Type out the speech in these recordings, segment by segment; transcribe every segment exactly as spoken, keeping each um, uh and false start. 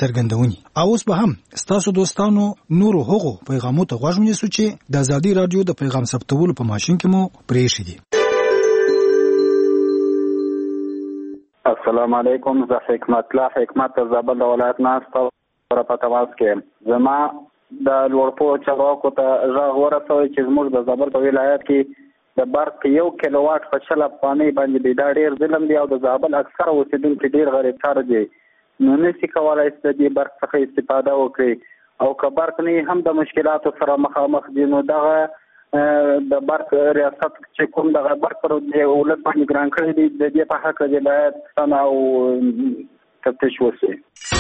څرګندونې. او اوس به هم ستاسو دوستانو نورو هغو پیغامو ته غوږ ونیسو چې د ازادي رادیو د پیغام ثبتولو په ماشین کې مو پرېښي دي. السلام علیکم، زه حکمت الله حکمت د زابل د ولایت ناست سره په تماس کې. زما د لوړپوړو چارواکو ته غږ ورسوئ چې زموږ د زابل په ولایت کې د برق یو کیلو واټ په شل افغانۍ باندې دی. دا ډېر ظلم دی او د زابل اکثره اوسېدونکي ډېر غریبتار دي، نو نشي کولی چې د دې برق څخه استفاده وکړي. او که برق نه هم د مشکلاتو سره مخامخ دي، نو دغه د برق ریاست چې کوم دغه برق پر ولس باندې ګران کړی دی، د دې په حق کې باید څنګه او تفتیش وشي.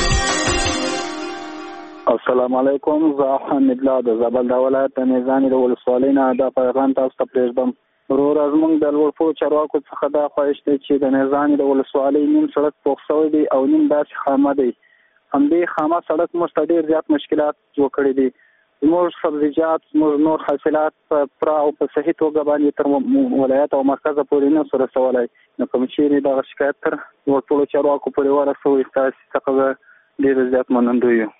السلام علیکم، زه حمید الله د زابل د ولایت د میزانې د ولسوالۍ نه دا پیغام تاسو ته پرېږدم. وروره زموږ د لوړپوړو چارواکو څخه دا خواهش دی چې د میزانې د ولسوالۍ نیم سړک پوخ شوی دی او نیم داسې خامه دی. همدې خامه سړک موږ ته ډېر زیات مشکلات جوړ کړي دي. زموږ سبزیجات، زموږ نور حاصلات په پوره او په صحیح توګه باندې تر ولایت او مرکز پورې نه سو رسولی. نو کوم چیرې دغه شکایت تر لوړپوړو چارواکو پورې ورسوئ، ستاسې څخه به ډېر زیات منندوی یو.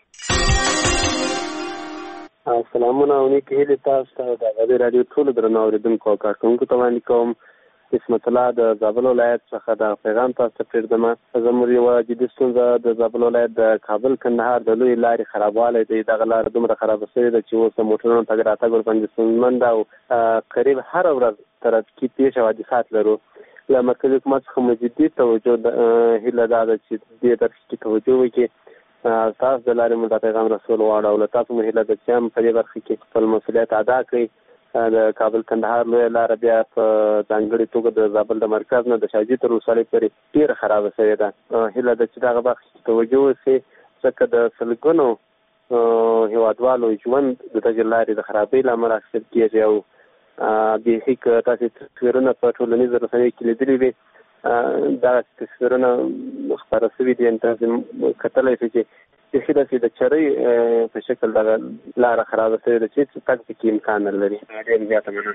سلامونه او نیکې هیلې تاسو ته د ازادي راډیو ټولو درنو اورېدونکو او کارکوونکو ته وړاندې کوم. عصمت الله د زابل ولایت څخه دا پیغام تاسو ته پرېږدم. زموږ یوه جدي ستونزه د زابل ولایت د کابل کندهار د لویې لارې خرابوالی دی. دغه لاره دومره خرابه شوې ده چې اوس د موټرونو تګ راتګ ورباندې ستونزمن ده او قریب هره ورځ ترافیکي پېښې او حادثات لرو. له مرکزي حکومت څخه مو جدي توجه هیله دا ده چې دې طرف توجه وکړي. تاسو د لارې مو دا پیغام رسول غواړو او له تاسو مو هیله ده چې هم په دې برخه کې خپل مسؤلیت ادا کړئ. د کابل کندهار لویه لاره بیا په ځانګړې توګه د زابل د مرکز نه د شاهجي تر ولسوالۍ پورې ډېره خرابه شوې ده. هیله ده چې دغه برخه کې توجه وشي، ځکه د سلګونو هېوادوالو ژوند د دغې لارې د خرابۍ له امله اخیستل کېږي. او بیخي که تاسې تصویرونه په ټولنیزو رسنیو کې لیدلي وي، دغه تصویرونه خپاره شوي دي، تاسې کتلی شئ چې بیخي داسې د چرۍ په شکل دغه لاره خرابه شوې ده چې تګ پکې امکان نه لري. ډېر زیاته مننه.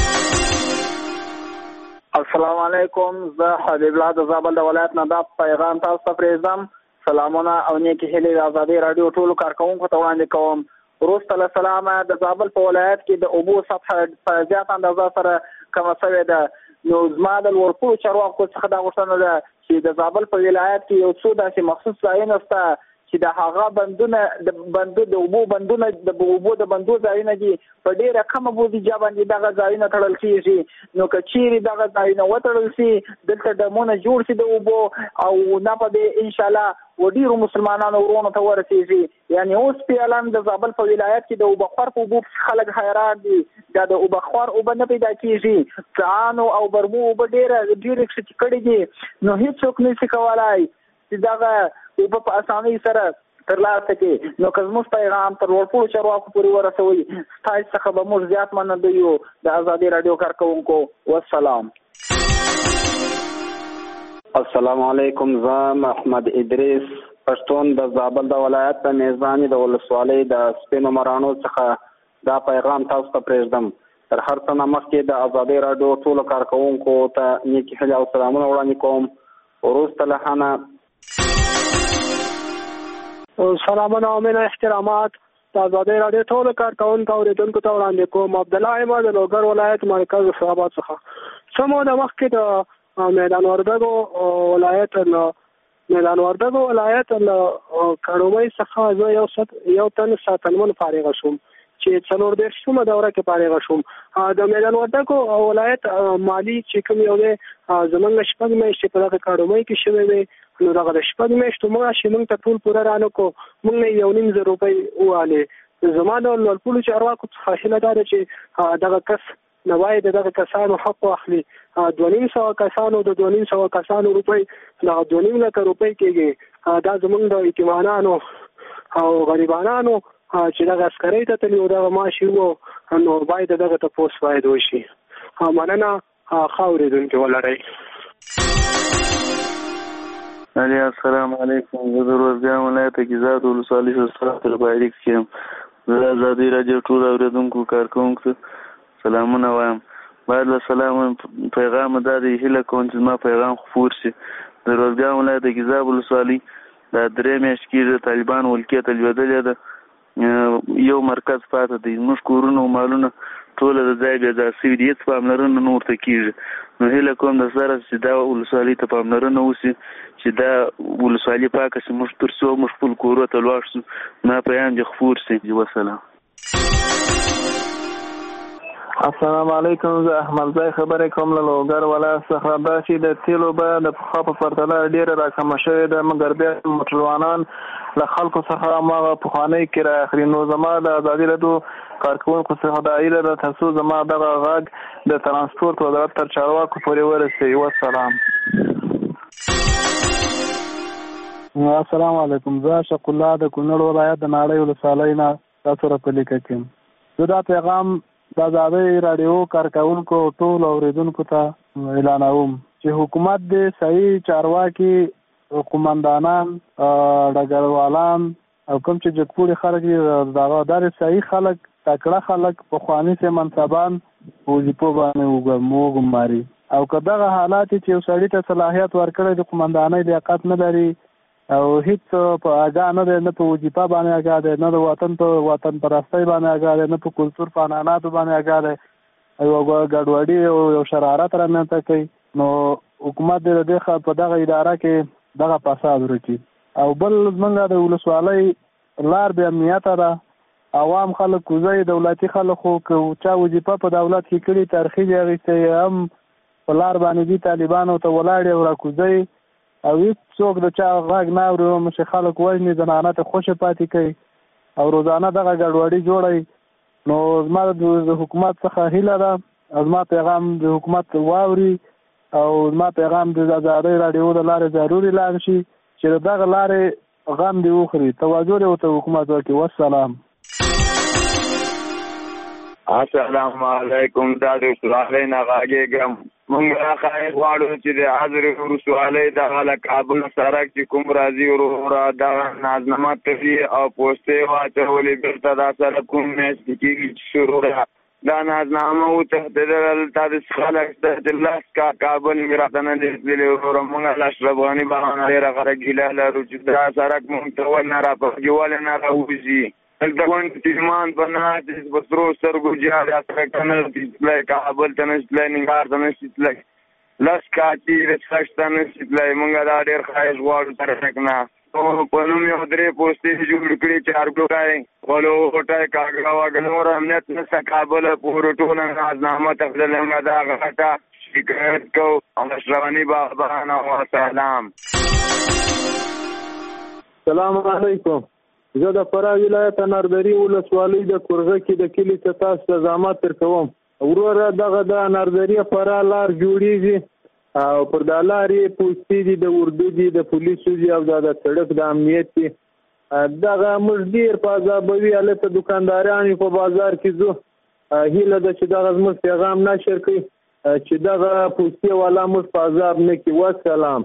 السلام علیکم، زه حبیب الله د زابل د ولایت نه دا پیغام تاسو ته پرېږدم. سلامونه او نیکې هیلې د ازادي راډیو ټولو کارکوونکو ته وړاندې کوم. وروسته له سلامه د زابل په ولایت کې د اوبو سطحه په زیات اندازه سره کمه شوې ده. نو زما د لوړپوړو چارواکو څخه دا غوښتنه ده چې د زابل په ولایت کې یو څو داسې مخصوص ځایونه شته چې د هغه بندونه د بندو د اوبو بندونه د اوبو د بندو ځایونه دي، په ډېره کمه بودیجه باندې دغه ځایونه تړل کېږي. نو که چیرې دغه ځایونه وتړل شي، دلته ډمونه جوړ شي د اوبو او نه به د انشاءالله و ډېرو مسلمانانو ورونو ته ورسېږي. یعنې اوس فعلا د زابل په ولایت کې د اوبخور په اوبو خلک حیران دي. دا د اوبخور اوبه نه پیدا کېږي، څاڼو او برمو اوبه ډېره ډېرې کښتې کړي دي. نو هېڅوک نشي کولی چې دغه اوبه په اسانۍ سره ترلاسه کړي. نو که زموږ پیغام تر لوړپوړو چارواکو پورې ورسوئ، ستاسې څخه به موږ زیات منندوی یو. د ازادي راډیو کارکوونکو والسلام. السلام علیکم، زه محمد ادریس پښتون د زابل د ولایت د میزانې د ولسوالۍ د سپینو مراڼو څخه دا پیغام تاسو ته پرېږدم. تر هر څه نه مخکې د ازادي راډیو ټولو کارکوونکو ته نیکې هیلې او سلامونه وړاندې کوم. وروسته له هغه سلامونه او مینه احترامات د ازادي راډیو ټولو کارکوونکو اورېدونکو ته وړاندې کوم. عبدالله احمد د لوګر ولایت مرکز فیصلاباد څخه. څه موده مخکې د میدان وردګو ولایت له میدان وردګو ولایت له کړومۍ څخه زه یو ست یو تن ساتنمن فارغه شوم چې څلور دېرشمه دوره کې فارغه شوم. د میدان وردګو ولایت مالي چې کوم یو دی زمونږ شپږ میاشتې په دغه کړومۍ کې شوی دی. نو دغه د شپږ میاشتو معاش موږ ته ټول پوره رانه کو، موږ یو نیم زر روپۍ ووالې. زما د لوړپوړو چارواکو څخه هیله دا ده چې دغه کس نه باید دغه کسانو حق واخلي. دوه نیم سوه کسانو د دوه نیم سوه کسانو روپۍ دغه دوه نیم لکه روپۍ کېږي. دا زمونږ د یتیمانانو او غریبانانو چې دغه عسکرۍ ته تلي او دغه معاش وو، نو باید دغه تپوس باید وشي. مننه، ښه اورېدونکي ولرئ. علي السلام علیکم، زه د روزګان ولایت ګیزاد ولسوالۍ څخه تر باریک یم. زه د ازادي راډیو ټول اورېدونکو کارکوونکو سلامونه وایم. باید له سلام پیغام دا دی هیله کوم چې زما پیغام خپور شي. د روزګان ولایت ګیزاد ولسوالۍ دا درې میاشتې کېږي طالبان ولکې ته لوېدلې ده، یو مرکز پاته دی، زموږ کورونه او مالونه ټوله د ځای بې ځای شوي دي، هېڅ پاملرنه نه ورته کېږي. نو هیله کوم د سره چې دا ولسوالۍ ته پاملرنه وشي چې دا ولسوالي پاکه شي، موږ تر څو موږ خپل کورو ته لاړ شو دا پیغام دې خپور شي. وسلام. السلام علیکم، زه احمد ځای خبرې کوم له لوګر ولایت څخه. دا چې د تیلو بیه د پخوا په پرتله ډېره راکمه شوې ده، مګر بیا موټروانان له خلکو څخه هماغه پخوانۍ کرایه اخلي. نو زما د ازادي راډیو کارکوونکو څخه دا هیله ده تر څو زما دغه غږ د ترانسپورت وزارت تر چارواکو پورې ورسوي. والسلام. السلام علیکم، زه شق الله د کونړ ولایت د ناړۍ ولسوالۍ نه تاسو سره په لیکه کې یم. زه دا پیغام د ازادۍ راډیو کارکوونکو ټولو اورېدونکو ته اعلانوم چې حکومت دې صحیح چارواکي، قومندانان، ډګروالان او کوم چې جګپوړي خلک دي دغه داسې صحیح خلک، تکړه خلک، پخواني سي منصبان وظیفو باندې وګماري. او که دغه حالات چې یو سړي ته صلاحیت ورکړی د قومندانۍ لیاقت نه لري او هیڅ په اګاه نه دی، نه په وظیفه باندې اګاه دی، نه د وطن په وطن پرستۍ باندې اګاه دی، نه په کلتور په عنعناتو باندې اګاه دی، او ګډوډي او یو شرارت رامنځته کوي، نو حکومت دې د دې په دغه اداره کې دغه فساد ورکړي. او بل زمونږ د ولسوالۍ لار بې امنیته ده، عوام خلک کوزي، دولتي خلک خو که چا وظیفه په دولت کې کړي ترخیص یې اخیستی هم په لار باندې دي طالبانو ته ولاړ او راکوزي، او هیڅ څوک د چا غږ نه اوري، چې خلک وژني، زنانه ته خوشې پاتې کوي او روزانه دغه ګډوډي جوړوي. نو زما د حکومت څخه هیله ده، زما پیغام د حکومت واوري او زما پیغام د ازادۍ راډیو د لارې ضروري اعلان شي چې دغه لارې غم دې وخوري، توجه دې ورته حکومت وکړي. والسلام. السلام علیکم، دا د ولسوالۍ نه غږېږم. موږ خیر غواړو چې د حضرې ولسوالۍ دغه له کابل سړک چې کوم راځي وروره دغه ناظمه تفي او پوستې واچولې بېرته دا سړک کوم میاشتې کېږي چې شروع ده دا ناظنامه وتهدېدل تا د خلک د لاس کا کابل مې راته نه دی تللی وروره. موږ له اشرف غني باندې ډېره غره ګیله لرو چې دا سړک موږ ته ولې نه راپرځي، ولې نه راوځي. دلته غونډ تیزمان په نهات په سرو سترګو جهاد سړک ته نه شي تللی، کابل ته نه شي تللی، ننګرهار ته نه شي تللی، لس کاچي رسک ته نه شي تللی. موږ دا ډېر ښایست غواړو سړک نه. په نوم یې درې پوستې جوړ کړي، چارګوټی، غلوټی، کاږه واږه، نور امنیت نشته کابل پورې ټوله ناظنامه تخدلې. موږ دا غټه شکایت کوو. اشرف غني بابا نه وسلام. السلام علیکم، زه د فراه ولایت اناردري ولسوالۍ د کورغه کې د کلي ته تاسو ته زحمت درکوم. وروره دغه د اناردري فراه لار جوړیږي او پر دا لارې پوستې دي، د اردو دي، د پولیسو دي او دا د سړک د امنیت دي. دغه موږ ډېر په عذابوي، هلته دوکانداران په بازار کې ځو. هیله ده چې دغه زموږ پیغام نشر کړي چې دغه پوستې والا موږ په عذاب نه کړي. والسلام.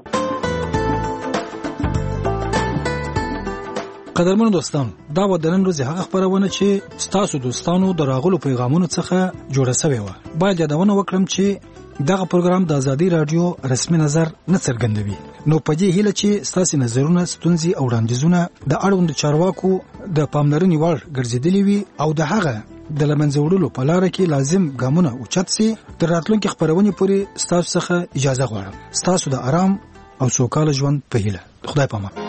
قدرمنو دوستانو، دا و د نن ورځې هغه خپرونه چې ستاسو دوستانو د راغلو پیغامونو څخه جوړه شوې وه. باید یادونه وکړم چې دغه پروګرام د ازادي راډیو رسمي نظر نه څرګندوي، نو په دې هیله چې ستاسو نظرونه، ستونزې او وړاندیزونه د اړوند چارواکو د پاملرنې وړ ګرځېدلي وي او د هغه د لمنځه وړلو په لاره کې لازم ګامونه اوچت سي. تر راتلونکي خپرونې پورې ستاسو څخه اجازه غواړم. ستاسو د آرام او سوکاله ژوند په هیله. خدای پامان.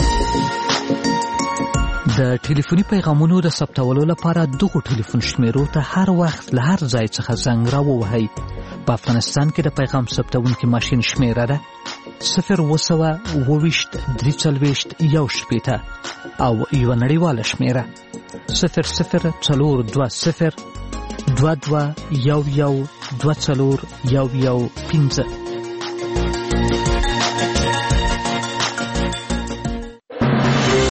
د ټلیفوني پیغامونو د ثبتولو لپاره دغه ټلیفون شمیرو ته هر وخت له هر ځای څخه زنګ راووهئ. په افغانستان کې د پیغام ثبتونکي ماشین شمیره ده صفر اوه سوه اووه ویشت درې څلوېښت یو شپېته او یوه نړیواله شمیره صفر صفر څلور دوه صفر دوه دوه یو یو دوه څلور یو یو پنځه.